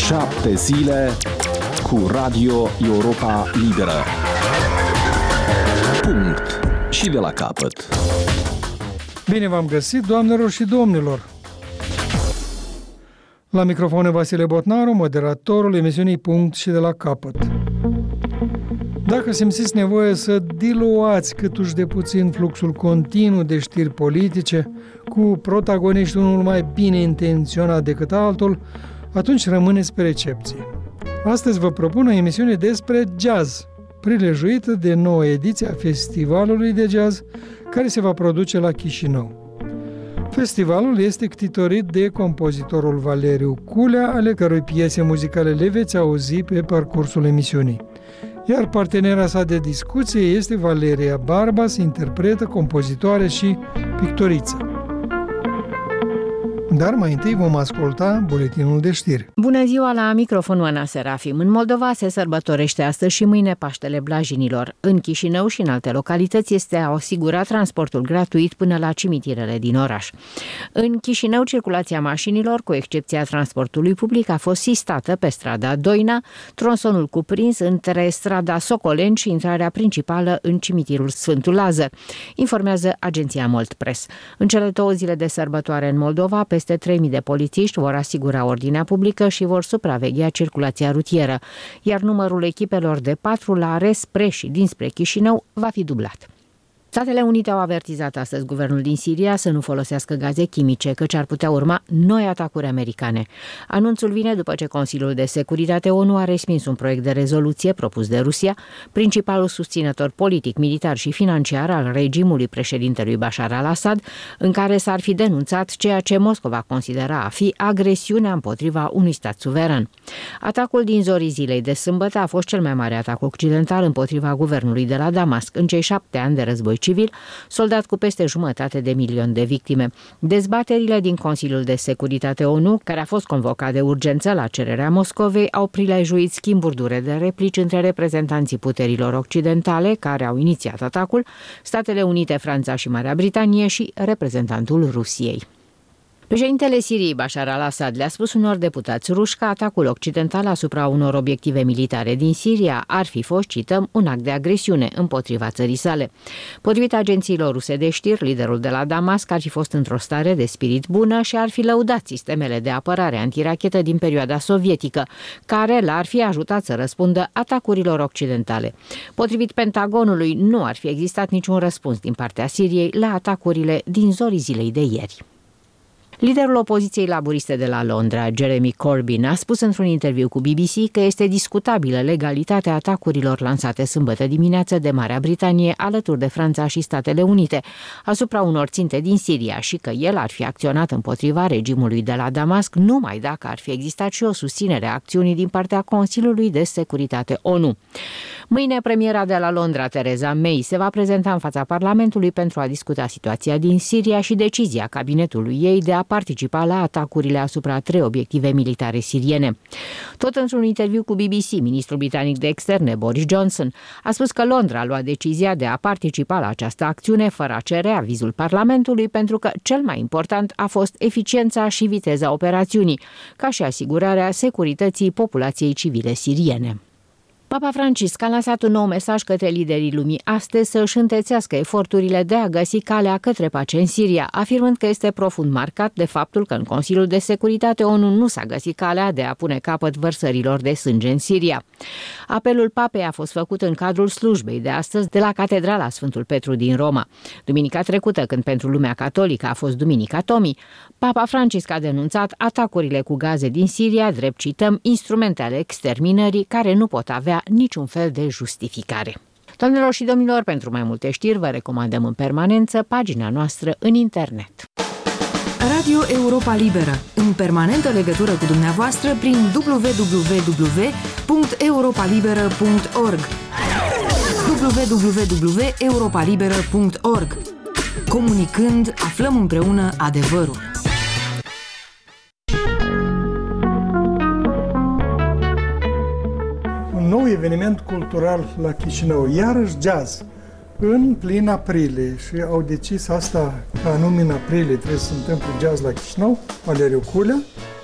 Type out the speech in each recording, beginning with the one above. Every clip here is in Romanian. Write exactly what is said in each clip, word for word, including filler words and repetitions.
Șapte zile cu Radio Europa Liberă. Punct. Și de la capăt. Bine v-am găsit, doamnelor și domnilor! La microfon Vasile Botnaru, moderatorul emisiunii Punct și de la capăt. Dacă simțiți nevoie să diluați câtuși de puțin fluxul continuu de știri politice, cu protagoniști unul mai bine intenționat decât altul, atunci rămâneți pe recepție. Astăzi vă propun o emisiune despre jazz, prilejuită de noua ediție a Festivalului de Jazz, care se va produce la Chișinău. Festivalul este ctitorit de compozitorul Valeriu Culea, ale cărui piese muzicale le veți auzi pe parcursul emisiunii. Iar partenera sa de discuție este Valeria Barbas, interpretă, compozitoare și pictoriță. Dar mai întâi vom asculta buletinul de știri. Bună ziua, la microfonul Ana Serafim. În Moldova se sărbătorește astăzi și mâine Paștele Blajinilor. În Chișinău și în alte localități este asigurat transportul gratuit până la cimitirele din oraș. În Chișinău, circulația mașinilor, cu excepția transportului public, a fost sistată pe strada Doina, tronsonul cuprins între strada Socoleni și intrarea principală în cimitirul Sfântul Lazar, informează agenția Mold Press. În cele două zile de sărbătoare în Moldova, peste trei mii de polițiști vor asigura ordinea publică și vor supraveghea circulația rutieră, iar numărul echipelor de patrulare spre și dinspre Chișinău va fi dublat. Statele Unite au avertizat astăzi guvernul din Siria să nu folosească gaze chimice, căci ar putea urma noi atacuri americane. Anunțul vine după ce Consiliul de Securitate ONU a respins un proiect de rezoluție propus de Rusia, principalul susținător politic, militar și financiar al regimului președintelui Bashar al-Assad, în care s-ar fi denunțat ceea ce Moscova considera a fi agresiunea împotriva unui stat suveran. Atacul din zorii zilei de sâmbătă a fost cel mai mare atac occidental împotriva guvernului de la Damasc în cei șapte ani de război civil, soldat cu peste jumătate de milion de victime. Dezbaterile din Consiliul de Securitate ONU, care a fost convocat de urgență la cererea Moscovei, au prilejuit schimburi dure de replici între reprezentanții puterilor occidentale care au inițiat atacul, Statele Unite, Franța și Marea Britanie și reprezentantul Rusiei. Președintele Siriei Bashar al-Assad le-a spus unor deputați ruși că atacul occidental asupra unor obiective militare din Siria ar fi fost, cităm, un act de agresiune împotriva țării sale. Potrivit agențiilor ruse de știri, liderul de la Damasc ar fi fost într-o stare de spirit bună și ar fi lăudat sistemele de apărare antirachetă din perioada sovietică, care l-ar fi ajutat să răspundă atacurilor occidentale. Potrivit Pentagonului, nu ar fi existat niciun răspuns din partea Siriei la atacurile din zorii zilei de ieri. Liderul opoziției laburiste de la Londra, Jeremy Corbyn, a spus într-un interviu cu B B C că este discutabilă legalitatea atacurilor lansate sâmbătă dimineață de Marea Britanie alături de Franța și Statele Unite asupra unor ținte din Siria și că el ar fi acționat împotriva regimului de la Damasc numai dacă ar fi existat și o susținere a acțiunii din partea Consiliului de Securitate ONU. Mâine, premiera de la Londra, Theresa May, se va prezenta în fața Parlamentului pentru a discuta situația din Siria și decizia cabinetului ei de a participa la atacurile asupra trei obiective militare siriene. Tot într-un interviu cu B B C, ministrul britanic de externe, Boris Johnson, a spus că Londra a luat decizia de a participa la această acțiune fără a cere avizul Parlamentului, pentru că cel mai important a fost eficiența și viteza operațiunii, ca și asigurarea securității populației civile siriene. Papa Francisc a lansat un nou mesaj către liderii lumii astăzi să își întețească eforturile de a găsi calea către pace în Siria, afirmând că este profund marcat de faptul că în Consiliul de Securitate ONU nu s-a găsit calea de a pune capăt vărsărilor de sânge în Siria. Apelul papei a fost făcut în cadrul slujbei de astăzi de la Catedrala Sfântul Petru din Roma. Duminica trecută, când pentru lumea catolică a fost Duminica Tomii, Papa Francisc a denunțat atacurile cu gaze din Siria, drept, cităm, instrumente ale exterminării care nu pot avea niciun fel de justificare. Doamnelor și domnilor, pentru mai multe știri vă recomandăm în permanență pagina noastră în internet. Radio Europa Liberă, în permanentă legătură cu dumneavoastră prin w w w punct europa liberă punct org w w w punct europa liberă punct org. Comunicând, aflăm împreună adevărul. Un nou eveniment cultural la Chișinău, iarăși jazz, în plin aprilie, și au decis asta, că anume în aprilie trebuie să se întâmple jazz la Chișinău, Valeriu Culea,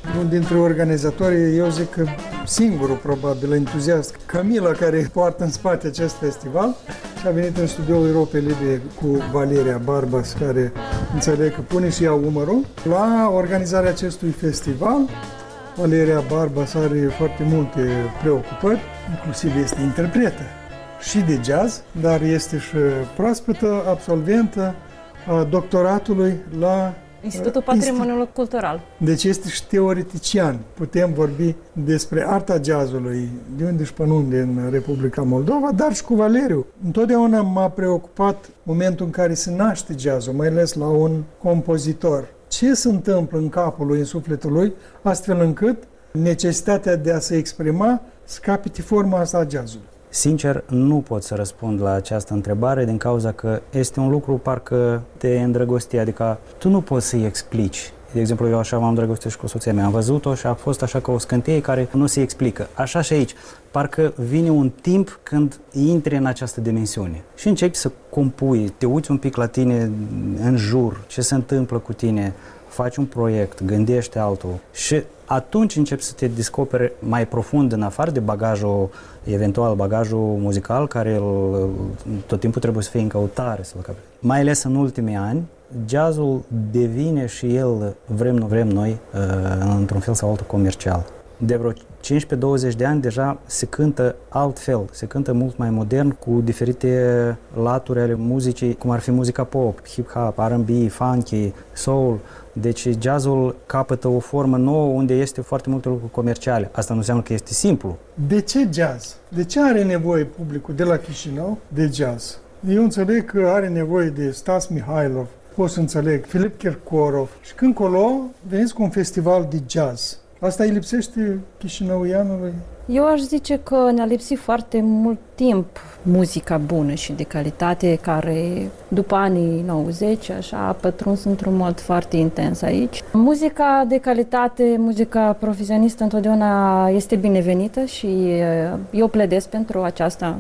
Unul dintre organizatori, eu zic că singurul probabil entuziast, Camila, care poartă în spate acest festival, și a venit în studioul Europei Libere cu Valeria Barbas, care înțeleg că pune și ea umărul la organizarea acestui festival. Valeria Barbas are foarte multe preocupări, inclusiv este interpretă și de jazz, dar este și proaspătă absolventă a doctoratului la Institutul Patrimoniului Cultural. Deci este și teoretician. Putem vorbi despre arta jazzului, de unde și până unde în Republica Moldova, dar și cu Valeriu. Întotdeauna m-a preocupat momentul în care se naște jazzul, mai ales la un compozitor. Ce se întâmplă în capul lui, în sufletul lui, astfel încât necesitatea de a se exprima să capete forma asta a jazzului? Sincer, nu pot să răspund la această întrebare din cauza că este un lucru parcă te îndrăgosti, adică tu nu poți să-i explici. De exemplu, eu așa m-am îndrăgostit și cu soția mea, am văzut-o și a fost așa ca o scânteie care nu se explică. Așa și aici, parcă vine un timp când intri în această dimensiune și începi să compui, te uiți un pic la tine în jur, ce se întâmplă cu tine, faci un proiect, gândești altul și atunci începi să te descoperi mai profund în afară de bagajul, eventual bagajul muzical, care el, tot timpul trebuie să fie în căutare. Să-l capete. Mai ales în ultimii ani, jazzul devine și el, vrem nu vrem noi, într-un fel sau altul comercial. De vreo cincisprezece douăzeci de ani deja se cântă altfel, se cântă mult mai modern, cu diferite laturi ale muzicii, cum ar fi muzica pop, hip-hop, R and B, funky, soul. Deci jazzul capătă o formă nouă unde este foarte multe lucruri comerciale. Asta nu înseamnă că este simplu. De ce jazz? De ce are nevoie publicul de la Chișinău de jazz? Eu înțeleg că are nevoie de Stas Mihailov, pot să înțeleg, Filip Kirkorov. Și când colo veniți cu un festival de jazz. Asta îi lipsește chișinăuianului? Eu aș zice că ne-a lipsit foarte mult timp muzica bună și de calitate, care după anii nouăzeci așa, a pătruns într-un mod foarte intens aici. Muzica de calitate, muzica profesionistă întotdeauna este binevenită și eu pledez pentru aceasta,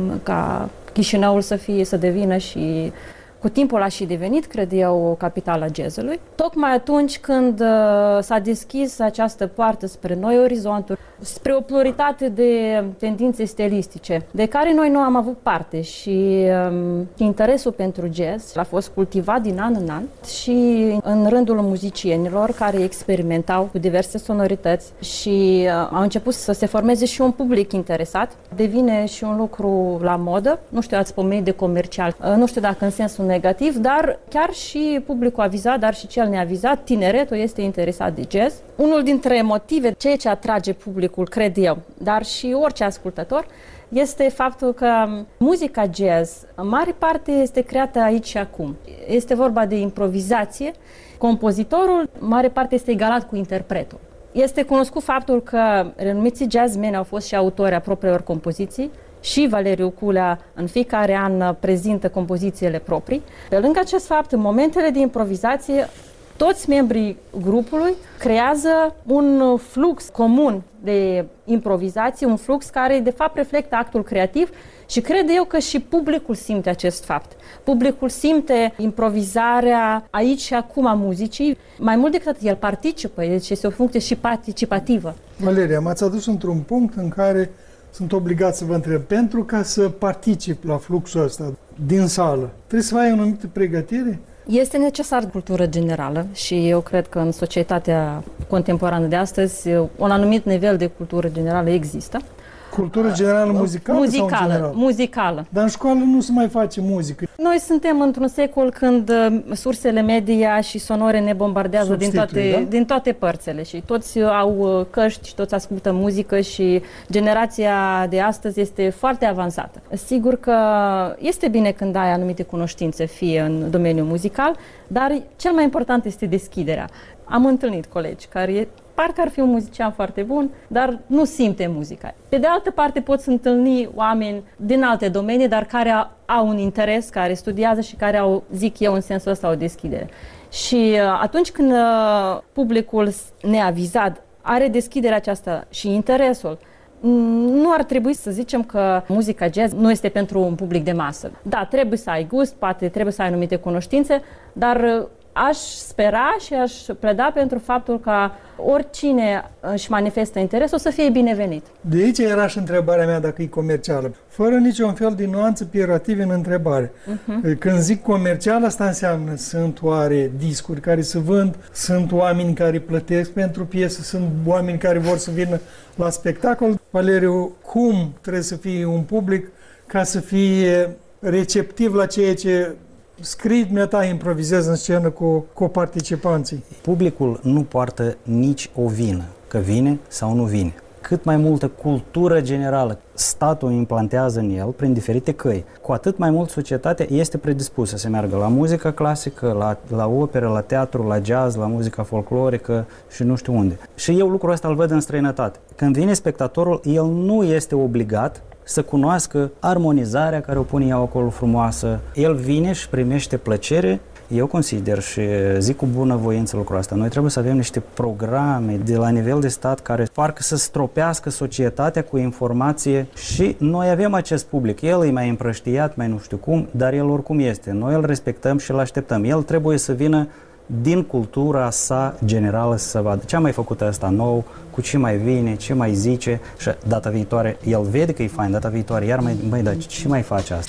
ca Chișinăul să fie, să devină și cu timpul a și devenit, cred eu, o capitală jazzului. Tocmai atunci când uh, s-a deschis această poartă spre noi orizonturi, spre o pluralitate de tendințe stilistice, de care noi nu am avut parte și um, interesul pentru jazz a fost cultivat din an în an și în rândul muzicienilor care experimentau cu diverse sonorități și uh, au început să se formeze și un public interesat. Devine și un lucru la modă, nu știu, ați pomenit de comercial, uh, nu știu dacă în sensul negativ, dar chiar și publicul avizat, dar și cel neavizat, tineretul este interesat de jazz. Unul dintre motive, ceea ce atrage publicul, cred eu, dar și orice ascultător, este faptul că muzica jazz, în mare parte, este creată aici și acum. Este vorba de improvizație. Compozitorul, în mare parte, este egalat cu interpretul. Este cunoscut faptul că renumiții jazzmeni au fost și autori a propriilor compoziții, și Valeriu Culea în fiecare an prezintă compozițiile proprii. Pe lângă acest fapt, în momentele de improvizație, toți membrii grupului creează un flux comun de improvizație, un flux care de fapt reflectă actul creativ și cred eu că și publicul simte acest fapt. Publicul simte improvizarea aici și acum a muzicii, mai mult decât el participă, deci este o funcție și participativă. Valeria, m-ați adus într-un punct în care sunt obligat să vă întreb, pentru ca să particip la fluxul ăsta din sală, trebuie să ai o anumită pregătire? Este necesar cultură generală și eu cred că în societatea contemporană de astăzi un anumit nivel de cultură generală există. Cultură generală muzicală, muzicală sau în general? Muzicală. Dar în școală nu se mai face muzică. Noi suntem într-un secol când sursele media și sonore ne bombardează din toate, da? din toate părțile și toți au căști și toți ascultă muzică și generația de astăzi este foarte avansată. Sigur că este bine când ai anumite cunoștințe, fie în domeniul muzical, dar cel mai important este deschiderea. Am întâlnit colegi care parcă ar fi un muzician foarte bun, dar nu simte muzica. Pe de altă parte, poți întâlni oameni din alte domenii, dar care au un interes, care studiază și care au, zic eu, în sensul ăsta, o deschidere. Și atunci când publicul neavizat are deschiderea aceasta și interesul, nu ar trebui să zicem că muzica jazz nu este pentru un public de masă. Da, trebuie să ai gust, poate trebuie să ai anumite cunoștințe, dar aș spera și aș pleda pentru faptul ca oricine își manifestă interesul să fie binevenit. De aici era și întrebarea mea dacă e comercială. Fără niciun fel de nuanțe peiorative în întrebare. Uh-huh. Când zic comercial, asta înseamnă sunt oare discuri care se vând, sunt oameni care plătesc pentru piesă, sunt oameni care vor să vină la spectacol. Valeriu, cum trebuie să fie un public ca să fie receptiv la ceea ce scrii dumneata, improvizez în scenă cu, cu participanții? Publicul nu poartă nici o vină, că vine sau nu vine. Cât mai multă cultură generală statul implantează în el prin diferite căi, cu atât mai mult societatea este predispusă să meargă la muzică clasică, la, la operă, la teatru, la jazz, la muzica folclorică și nu știu unde. Și eu lucrul ăsta îl văd în străinătate. Când vine spectatorul, el nu este obligat să cunoască armonizarea care o pune ea acolo frumoasă. El vine și primește plăcere. Eu consider și zic cu bunăvoință lucrul ăsta. Noi trebuie să avem niște programe de la nivel de stat care parcă să stropească societatea cu informație și noi avem acest public. El e mai împrăștiat, mai nu știu cum, dar el oricum este. Noi îl respectăm și îl așteptăm. El trebuie să vină din cultura sa generală să vadă ce a mai făcut ăsta nou, cu ce mai vine, ce mai zice și data viitoare el vede că e fain, data viitoare iar mai, mai da, ce mai face asta?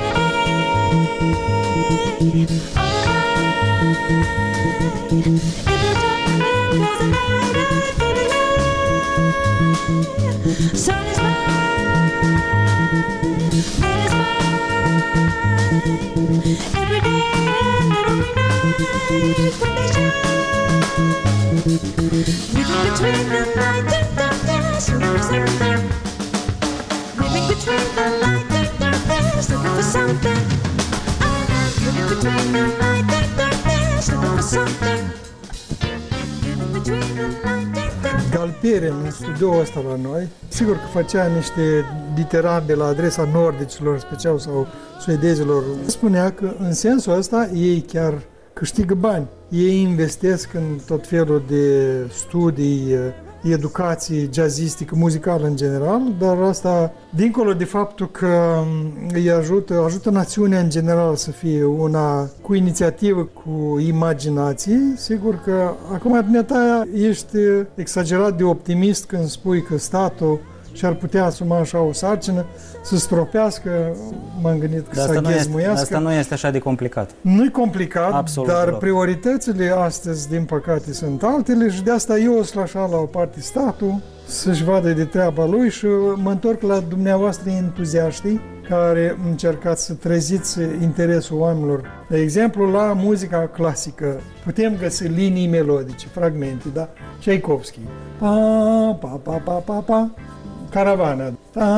Galperin, în studioul ăsta la noi, sigur că făcea niște diterade la adresa nordicilor, special sau suedezilor. Spunea că în sensul ăsta ei chiar câștigă bani. Ei investesc în tot felul de studii, educație jazzistică, muzicală în general, dar asta, dincolo de faptul că îi ajută, ajută națiunea în general să fie una cu inițiativă, cu imaginație, sigur că acum dumneata ești exagerat de optimist când spui că statul și-ar putea asuma așa o sarcină, să stropească, m-am gândit că să ghezmuiască. Asta nu este așa de complicat. Nu-i complicat, absolut, dar deloc. Prioritățile astăzi, din păcate, sunt altele și de asta eu o să așa la o parte statul, să-și vadă de treaba lui și mă întorc la dumneavoastră entuziaștii care încercați să treziți interesul oamenilor. De exemplu, la muzica clasică putem găsi linii melodice, fragmente, da? Tchaikovsky. Pa, pa, pa, pa, pa, pa. Caravana.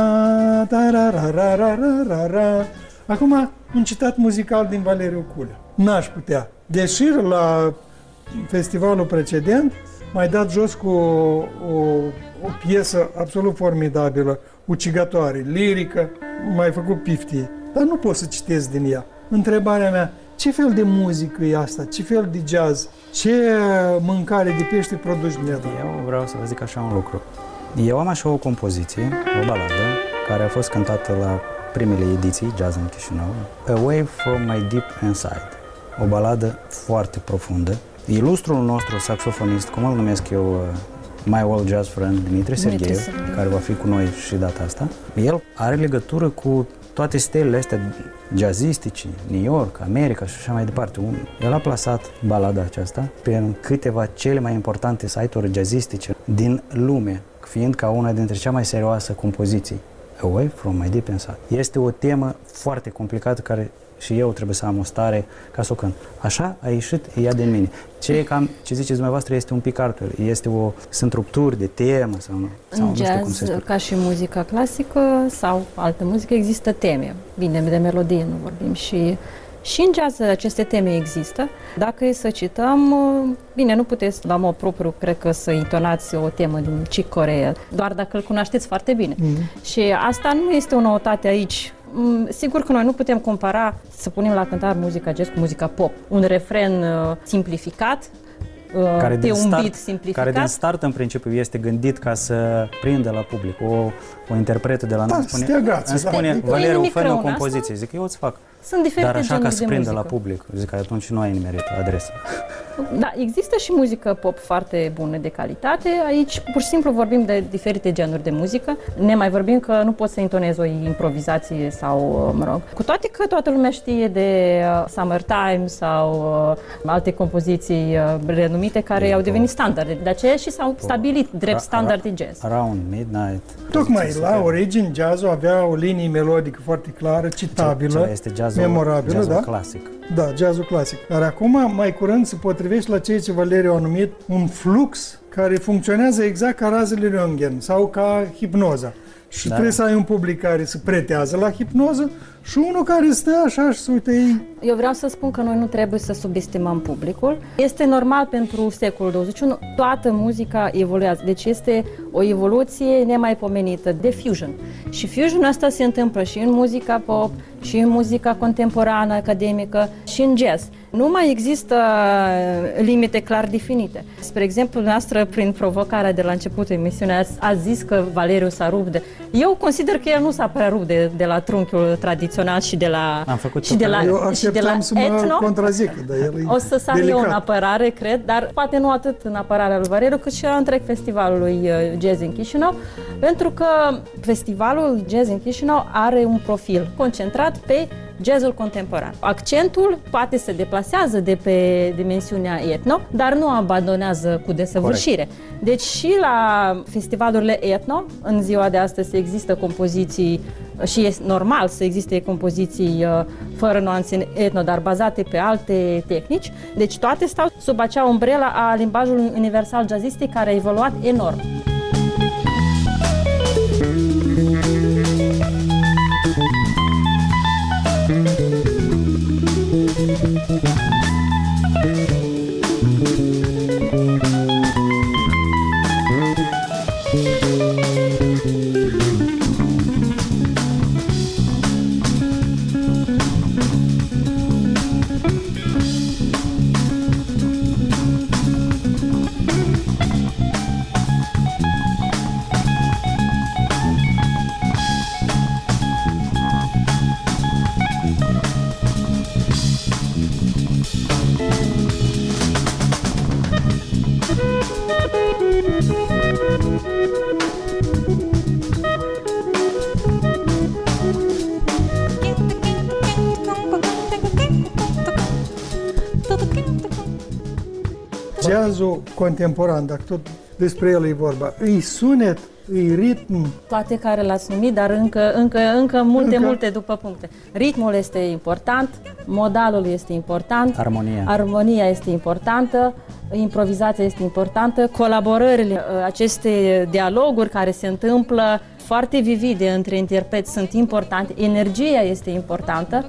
Ta, ta, ra, ra, ra, ra, ra, ra. Acum, un citat muzical din Valeriu Culea. N-aș putea. Deși la festivalul precedent m-ai dat jos cu o, o, o piesă absolut formidabilă, ucigătoare, lirică, m-ai făcut piftie. Dar nu pot să citesc din ea. Întrebarea mea, ce fel de muzică e asta? Ce fel de jazz? Ce mâncare de pește produci dumneavoastră? Eu vreau să vă zic așa un lucru. Eu am așa o compoziție, o baladă, care a fost cântată la primele ediții, Jazz în Chișinău, Away from my deep inside. O baladă foarte profundă. Ilustrul nostru saxofonist, cum îl numesc eu, my old jazz friend, Dimitri Sergeev, care va fi cu noi și data asta, el are legătură cu toate stelele astea jazzistice, New York, America și așa mai departe. El a plasat balada aceasta pe câteva cele mai importante site-uri jazzistice din lume, fiind ca una dintre cea mai serioasă compoziții, Away from my deep inside. Este o temă foarte complicată care și eu trebuie să am o stare ca să o cânt. Așa a ieșit ea din mine. Ce, cam, ce ziceți dumneavoastră este un pic altfel. Este o, sunt rupturi de temă sau nu? Sau în nu știu jazz, cum se spune. ca și muzica clasică sau altă muzică, există teme. Bine, de melodie nu vorbim. Și, și în jazz aceste teme există. Dacă e să cităm, bine, nu puteți la mod propriu, cred că, să intonați o temă din Chick Corea, doar dacă îl cunoașteți foarte bine. Mm-hmm. Și asta nu este o noutate aici. Sigur că noi nu putem compara, să punem la cântar muzica jazz cu muzica pop. Un refren uh, simplificat, uh, care pe un start, beat simplificat. Care din start, în principiu, este gândit ca să prindă la public. O, o interpretă de la da, noi spune, steagați, îmi spune da. Valeriu, Nimic fă-ne rău o în compoziție. asta. Zic, eu îți fac. Sunt diferite Dar așa genuri ca să de prindă muzică. la public, zic că atunci nu ai nimerit adresa. Da, există și muzică pop foarte bună de calitate. Aici pur și simplu vorbim de diferite genuri de muzică. Ne mai vorbim că nu poți să intonezi o improvizație sau, mă rog, cu toate că toată lumea știe de uh, Summertime sau uh, alte compoziții uh, renumite care Bine, au devenit pop. standarde. De aceea și s-au stabilit drept standard de jazz. Around Midnight. Tocmai la origini jazzul avea o linie melodică foarte clară, citabilă, Ce este jazzul, memorabilă, jazzul da? clasic. Da, jazzul clasic. Dar acum, mai curând, se potrivește la ceea ce Valeriu a numit un flux care funcționează exact ca razele Röntgen sau ca hipnoza. Și Da. trebuie să ai un public care se pretează la hipnoză și unul care stă așa și se uită ei. Eu vreau să spun că noi nu trebuie să subestimăm publicul. Este normal pentru secolul douăzeci și unu, toată muzica evoluează. Deci este o evoluție nemaipomenită de fusion. Și fusion asta se întâmplă și în muzica pop, și în muzica contemporană, academică, și în jazz. Nu mai există limite clar definite. Spre exemplu, noastră, prin provocarea de la începutul emisiunii, a zis că Valeriu s-a rupt de... Eu consider că el nu s-a prea rupt de, de la trunchiul tradițional și de la, Am făcut și de la, Eu și de la așteptam să mă etno. contrazic, dar el e O să sar eu delicat. în apărare, cred, dar poate nu atât în apărarea lui Valeriu, cât și la întreg festivalul lui Jazz în Chișinău, pentru că festivalul Jazz în Chișinău are un profil concentrat pe jazzul contemporan. Accentul poate se deplasează de pe dimensiunea etno, dar nu abandonează cu desăvârșire. Corect. Deci și la festivalurile etno, în ziua de astăzi există compoziții și este normal să existe compoziții fără nuanțe etno, dar bazate pe alte tehnici. Deci toate stau sub acea umbrelă a limbajului universal jazzistic care a evoluat enorm. Jazzul contemporan, dacă tot despre el e vorba, îi sunet, îi ritm. Toate care l-ați numit, dar încă, încă, încă multe, Încă? multe după puncte. Ritmul este important, modalul este important, Armonia. armonia este importantă, improvizația este importantă, colaborările, aceste dialoguri care se întâmplă foarte vivide între interpreți sunt importante, energia este importantă,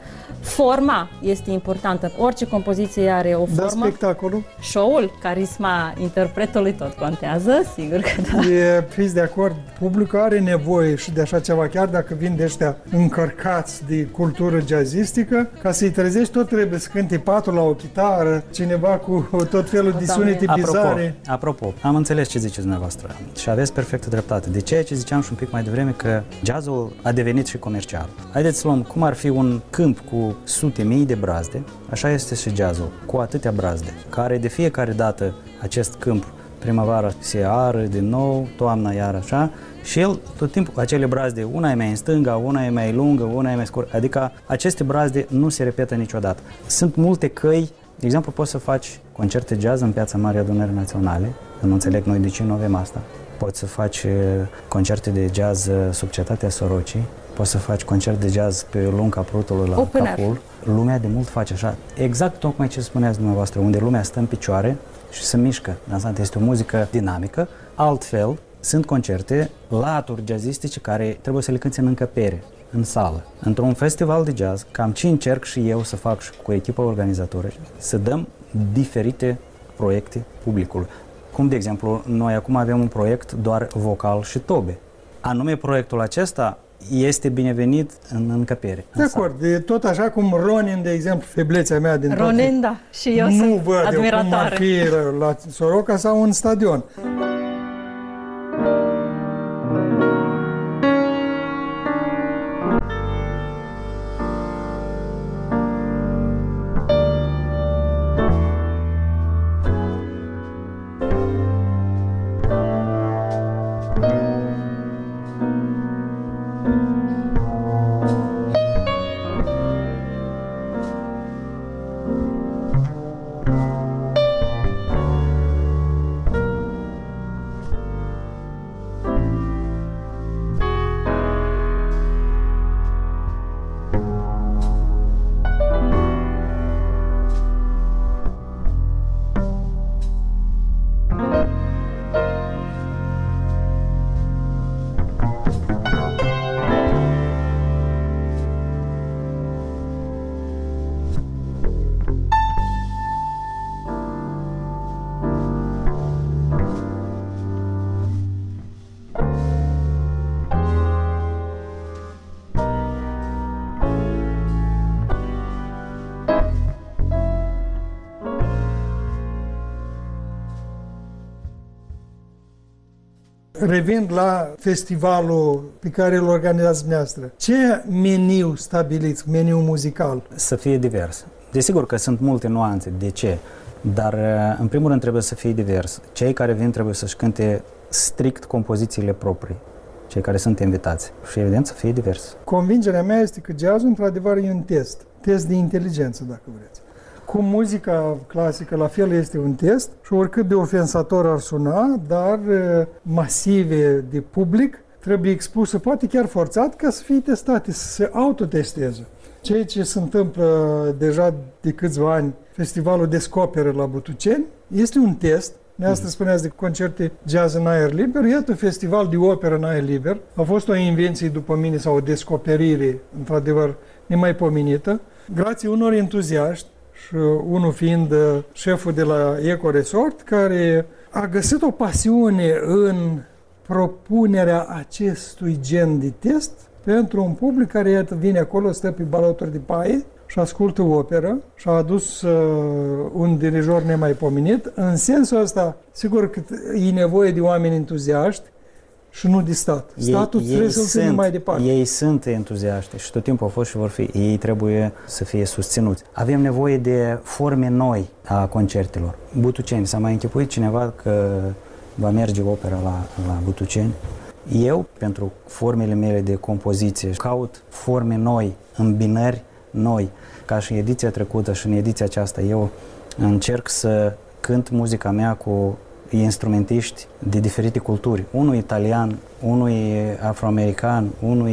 forma este importantă. Orice compoziție are o Da, formă. spectacolul. Show-ul, carisma interpretului tot contează, sigur că da. E, fiți de acord, publicul are nevoie și de așa ceva, chiar dacă vin de ăștia încărcați de cultură jazzistică, ca să-i trezești tot trebuie să cânte patru la o chitară, cineva cu tot felul de sunete bizare. Apropo, apropo, am înțeles ce ziceți dumneavoastră și aveți perfectă dreptate. De ceea ce ziceam și un pic mai devreme că jazzul a devenit și comercial. Haideți să luăm cum ar fi un câmp cu sute mii de brazde, așa este și jazzul, cu atâtea brazde, care de fiecare dată acest câmp primăvara se ară din nou, toamna iar așa, și el tot timpul, acele brazde, una e mai în stânga, una e mai lungă, una e mai scurtă, adică aceste brazde nu se repetă niciodată. Sunt multe căi, de exemplu, poți să faci concerte jazz în Piața Mare Adunării Naționale, nu înțeleg noi de ce nu avem asta. Poți să faci concerte de jazz sub Cetatea Sorocii, poți să faci concert de jazz pe lunga Prutului la Open Capul. air. Lumea de mult face așa, exact tocmai ce spuneați dumneavoastră, unde lumea stă în picioare și se mișcă. Dansant este o muzică dinamică. Altfel, sunt concerte, laturi jazzistice care trebuie să le cânti în încăpere, în sală. Într-un festival de jazz, cam ce încerc și eu să fac și cu echipa organizatoare, să dăm diferite proiecte publicului. Cum, de exemplu, noi acum avem un proiect doar vocal și tobe. Anume, proiectul acesta este binevenit în încăpere. De acord, e tot așa cum Ronin, de exemplu, feblețea mea din toate. Ronin, da, și eu nu sunt văd eu cum ar admiratoare. fi la Soroca sau în stadion. Revenind la festivalul pe care îl organizați dumneavoastră, ce meniu stabiliți, meniu muzical? Să fie divers. Desigur că sunt multe nuanțe. De ce? Dar, în primul rând, trebuie să fie divers. Cei care vin trebuie să-și cânte strict compozițiile proprii, cei care sunt invitați. Și, evident, să fie divers. Convingerea mea este că jazzul, într-adevăr, e un test. Test de inteligență, dacă vreți. Cu muzica clasică, la fel, este un test și oricât de ofensator ar suna, dar masive de public, trebuie expusă, poate chiar forțat, ca să fie testate, să se autotesteze. Ceea ce se întâmplă deja de câțiva ani, festivalul Descoperă la Butuceni, este un test. Neastră spuneați de concerte jazz în aer liber, iată festival de operă în aer liber. A fost o invenție după mine sau o descoperire, într-adevăr, nemaipomenită, grație unor entuziaști, și unul fiind șeful de la Eco Resort, care a găsit o pasiune în propunerea acestui gen de test pentru un public care, iată, vine acolo, stă pe baloturi de paie și ascultă operă și a adus uh, un dirijor nemaipomenit. În sensul ăsta, sigur că e nevoie de oameni entuziaști și nu de stat. Statul ei, trebuie să-l ține mai departe. Ei sunt entuziaști și tot timpul au fost și vor fi. Ei trebuie să fie susținuți. Avem nevoie de forme noi a concertelor. Butuceni, s-a mai închipuit cineva că va merge opera la, la Butuceni? Eu, pentru formele mele de compoziție, caut forme noi, îmbinări noi. Ca și în ediția trecută și în ediția aceasta, eu încerc să cânt muzica mea cu instrumentiști de diferite culturi. Unul italian, unul afroamerican, unul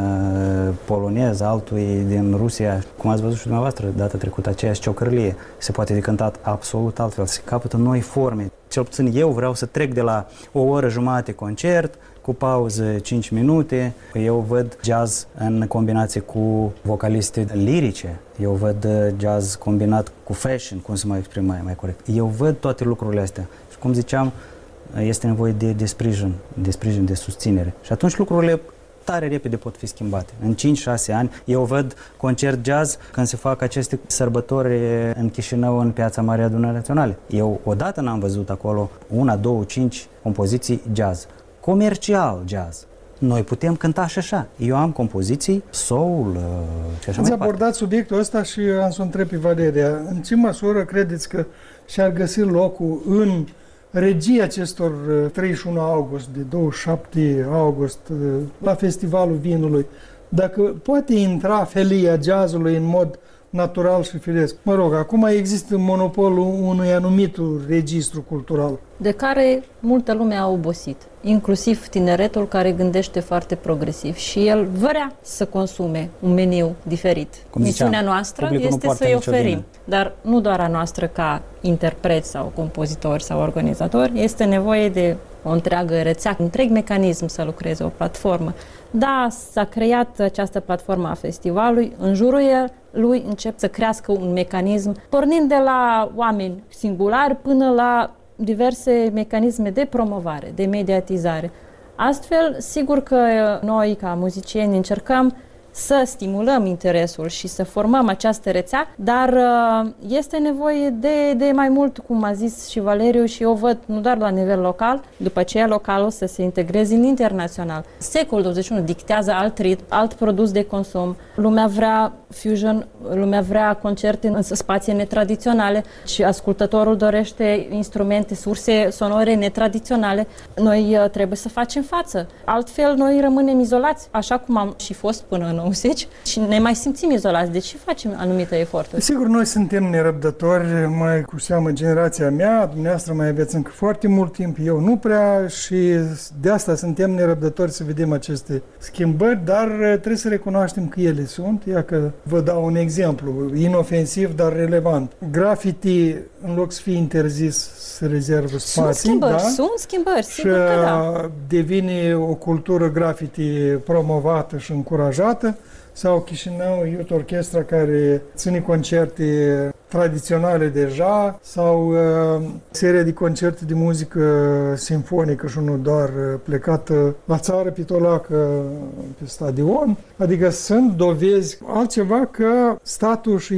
uh, polonez, altul din Rusia. Cum ați văzut și dumneavoastră data trecută, aceeași ciocărlie se poate de cântat absolut altfel. Se capătă noi forme. Cel puțin eu vreau să trec de la o oră jumate concert, cu pauză cinci minute. Eu văd jazz în combinație cu vocaliste lirice. Eu văd jazz combinat cu fashion, cum să mă exprim mai, mai corect. Eu văd toate lucrurile astea. Și cum ziceam, este nevoie de, de sprijin, de sprijin, de susținere. Și atunci lucrurile tare repede pot fi schimbate. În cinci șase ani, eu văd concert jazz când se fac aceste sărbători în Chișinău, în Piața Mare Adunării Naționale. Eu odată n-am văzut acolo una, două, cinci compoziții jazz. Comercial jazz. Noi putem cânta și așa. Eu am compoziții soul și așa mai departe. Ați abordat subiectul ăsta și am să întreb pe Valeria. În ce măsură credeți că și-ar găsi locul în regia acestor treizeci și unu august, de douăzeci și șapte august, la Festivalul Vinului, dacă poate intra felia jazzului în mod natural și firesc? Mă rog, acum există monopolul unui anumit registru cultural. De care multă lume a obosit, inclusiv tineretul care gândește foarte progresiv și el vrea să consume un meniu diferit. Cum Misiunea ziceam, noastră este să-i oferim, dar nu doar a noastră ca interpreți sau compozitori sau organizatori, este nevoie de o întreagă rețea, un întreg mecanism să lucreze, o platformă. Da, s-a creat această platformă a festivalului, în jurul lui încep să crească un mecanism, pornind de la oameni singulari până la diverse mecanisme de promovare, de mediatizare. Astfel, sigur că noi, ca muzicieni, încercăm să stimulăm interesul și să formăm această rețea, dar este nevoie de, de mai mult, cum a zis și Valeriu, și eu văd nu doar la nivel local, după aceea local o să se integreze în internațional. Secolul douăzeci și unu dictează alt ritm, alt produs de consum. Lumea vrea fusion, lumea vrea concerte în spații netradiționale și ascultătorul dorește instrumente, surse sonore netradiționale. Noi trebuie să facem față. Altfel, noi rămânem izolați, așa cum am și fost până în nouăzeci și ne mai simțim izolați. De ce facem anumite eforturi? Sigur, noi suntem nerăbdători, mai cu seamă generația mea, dumneavoastră mai aveți încă foarte mult timp, eu nu prea, și de asta suntem nerăbdători să vedem aceste schimbări, dar trebuie să recunoaștem că ele sunt. Ia că vă dau un exemplu, inofensiv, dar relevant. Graffiti, în loc să fie interzis, se rezervă spații. Sunt schimbări, da? sunt schimbări, sigur și că da. devine o cultură graffiti promovată și încurajată. Sau Chișinău Youth Orchestra, care ține concerte tradiționale deja, sau uh, seria de concerte de muzică simfonică și nu doar, plecată la țară pitolacă pe stadion. Adică sunt dovezi altceva că statul, și eu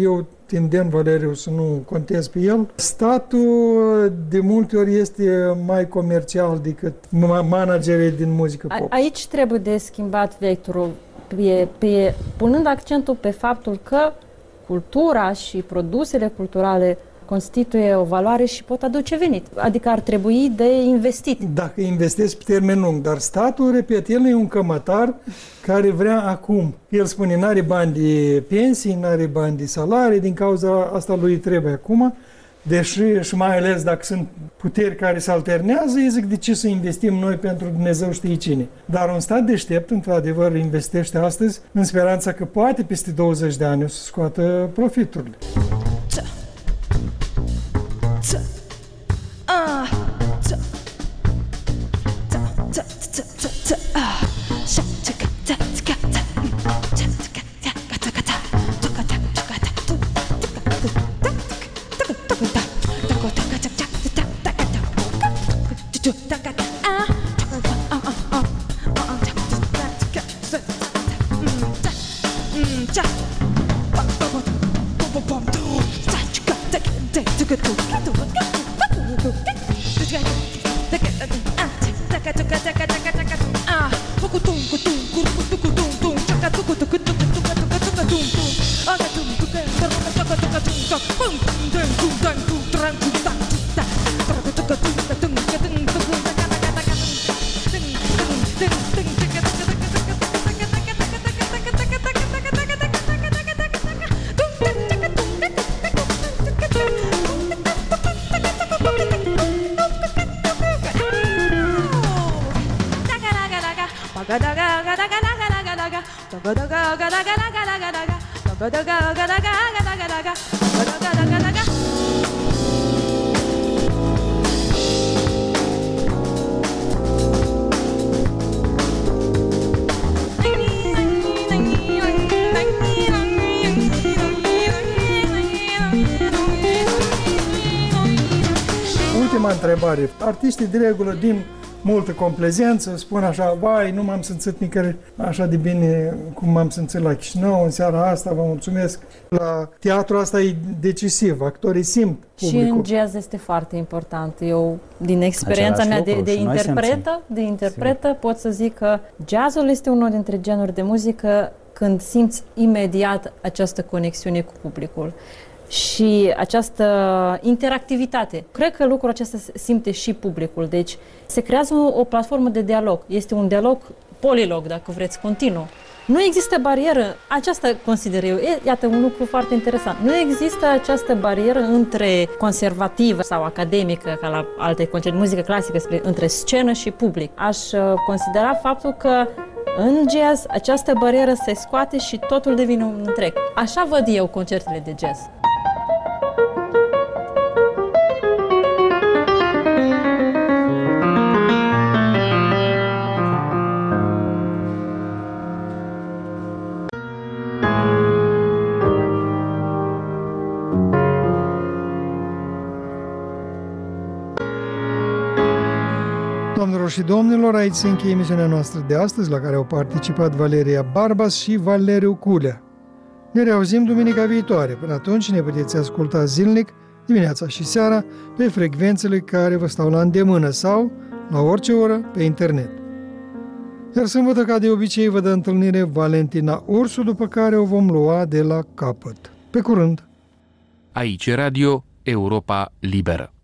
te îndemn, Valeriu, să nu contezi pe el. Statul de multe ori este mai comercial decât managerii din muzică pop. Aici trebuie de schimbat vectorul, pe, pe, punând accentul pe faptul că cultura și produsele culturale constituie o valoare și pot aduce venit. Adică ar trebui de investit. Dacă investezi pe termen lung, dar statul, repet, el e un cămătar care vrea acum. El spune, n-are bani de pensii, n-are bani de salarii, din cauza asta lui trebuie acum, deși și mai ales dacă sunt puteri care se alternează, îi zic de ce să investim noi pentru Dumnezeu știe cine. Dar un stat deștept, într-adevăr, investește astăzi în speranța că poate peste douăzeci de ani o să scoată profiturile. Ultima întrebare. Artiștii de regulă din multă complezență spun așa, vai, nu m-am simțit nicăieri așa de bine cum m-am simțit la Chișinău în seara asta, vă mulțumesc. La teatru asta e decisiv, actorii simt publicul. Și în jazz este foarte important. Eu, din experiența Același mea de, lucru, de interpretă, de interpretă pot să zic că jazzul este unul dintre genuri de muzică când simți imediat această conexiune cu publicul și această interactivitate. Cred că lucrul acesta simte și publicul. Deci se creează o, o platformă de dialog. Este un dialog polilog, dacă vreți, continuu. Nu există barieră, aceasta consider eu, e, iată un lucru foarte interesant. Nu există această barieră între conservativă sau academică, ca la alte concerte, muzică clasică, între scenă și public. Aș considera faptul că în jazz această barieră se scoate și totul devine un întreg. Așa văd eu concertele de jazz. Doamnelor și domnilor, aici se încheie emisiunea noastră de astăzi, la care au participat Valeria Barbas și Valeriu Culea. Ne reauzim duminica viitoare. Până atunci ne puteți asculta zilnic, dimineața și seara, pe frecvențele care vă stau la îndemână sau, la orice oră, pe internet. Iar sâmbătă, ca de obicei, vă dă întâlnire Valentina Ursu, după care o vom lua de la capăt. Pe curând! Aici Radio Europa Liberă.